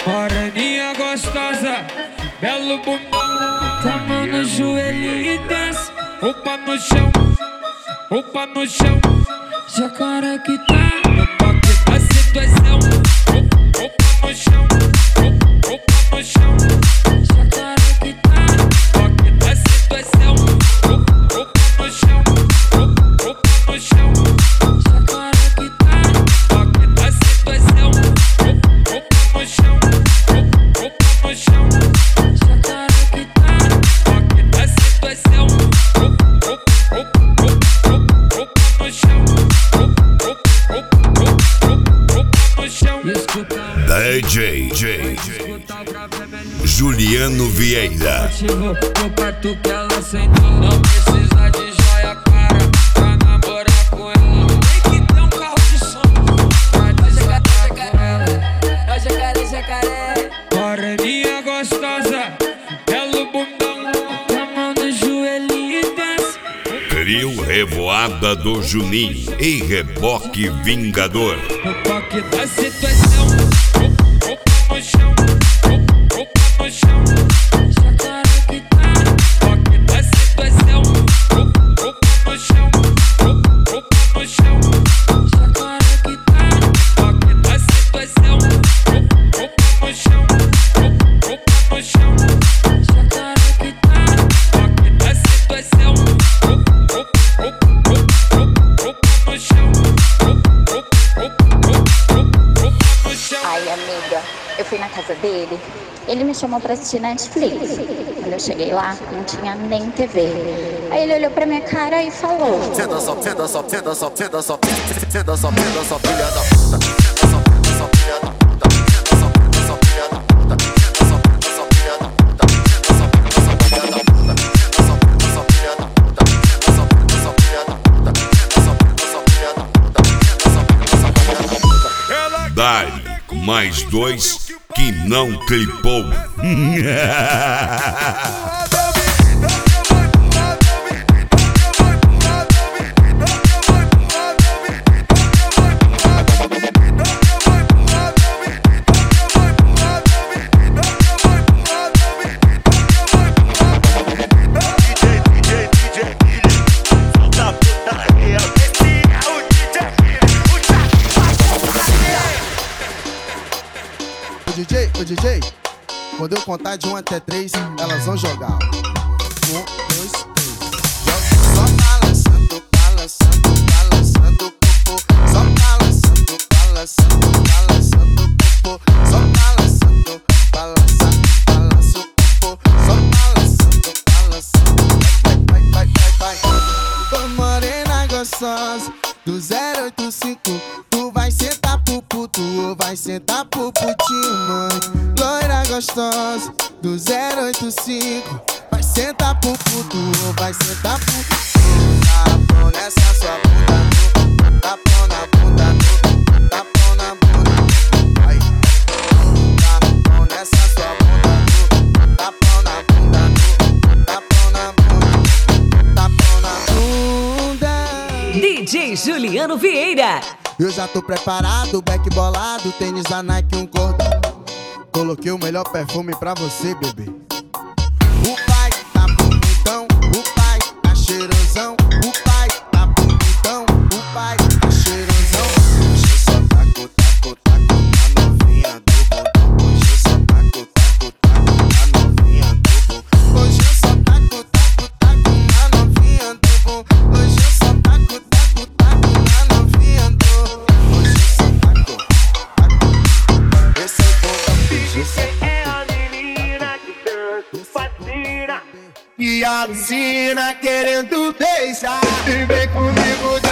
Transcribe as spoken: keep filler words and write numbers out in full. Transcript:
Moreninha gostosa, belo bundão. Toma no joelho e desce. Roupa no chão, roupa no chão. Jacaré que tá no toque da situação. Roupa no chão, roupa no chão. Jacaré que tá no toque da situação. Roupa no chão, roupa no chão. Jacaré que tá no toque da situação. Roupa no chão, roupa no chão. Jacaré que tá no toque da situação. Roupa no chão, roupa no chão. D J J Juliano Vieira. No quarto que ela sentou, não precisa de joia cara pra namorar com ela. Tem que ter um carro de som pra desatar com ela. É o jacaré, jacaré. Moreninha gostosa, belo bundão. Toma no joelho e desce. Trio Revoada do Juninho e Reboque Vingador. No toque da situação. Roupa no chão, roupa no chão. Jacaré que tá no toque da situação. Roupa no chão, roupa no chão. Jacaré que tá no toque da situação. Roupa no chão, roupa no chão. Jacaré que tá no toque da situação. Roupa no chão, roupa no chão. Ai, amiga, eu fui na casa dele. Ele me chamou pra assistir Netflix. Quando eu cheguei lá, não tinha nem T V. Aí ele olhou pra minha cara e falou: Senta só, senta só, senta só, senta só, senta só, senta só, filha da puta. Senta só, senta só, filha da puta. Senta só, senta só, filha da puta. Senta só, senta só, filha da puta. Senta só, senta só, filha da puta. Senta só, senta só, filha da puta. Senta só, senta só, filha da puta. Senta só, senta só, filha da puta. Senta só, senta só, filha da puta. Dai mais dois que não clipou. O D J, o D J, quando eu contar de um até três, elas vão jogar. Um, dois, três. Joga só balançando, balançando, balançando o popô. Só balançando, balançando, balançando o popô. Só balançando, balança, balança o popô. Só balançando, balançando. Vai, vai, vai, vai, vai. Ô morena gostosa, do zero oito cinco, tu vai sentar pro puto ou vai sentar pro putinho, mãe. Loira gostosa, do zero oito cinco, vai sentar pro puto ou vai sentar pro putinho. Tá bom nessa sua bunda, tá bom na bunda, tá bom na bunda. Vai. Tá bom nessa sua bunda, tá bom na bunda, tá bom na bunda, tá bom na bunda. D J Juliano Vieira. Eu já tô preparado, back bolado, tênis da Nike, um cordão. Coloquei o melhor perfume pra você, bebê. O pai tá bonitão, o pai tá cheirosão. O pai tá bonitão, o pai tá cheirosão. Hoje eu só taco, taco, taco na novinha do bumbum. Hoje eu só taco, taco, taco na novinha do bumbum. Hoje eu só taco, taco, taco na novinha do bumbum. Hoje eu só taco, taco, taco na novinha do bumbum. Hoje eu só taco, taco. Esse é o bom. Você é a menina que tanto fascina E alucina querendo beijar. E vem comigo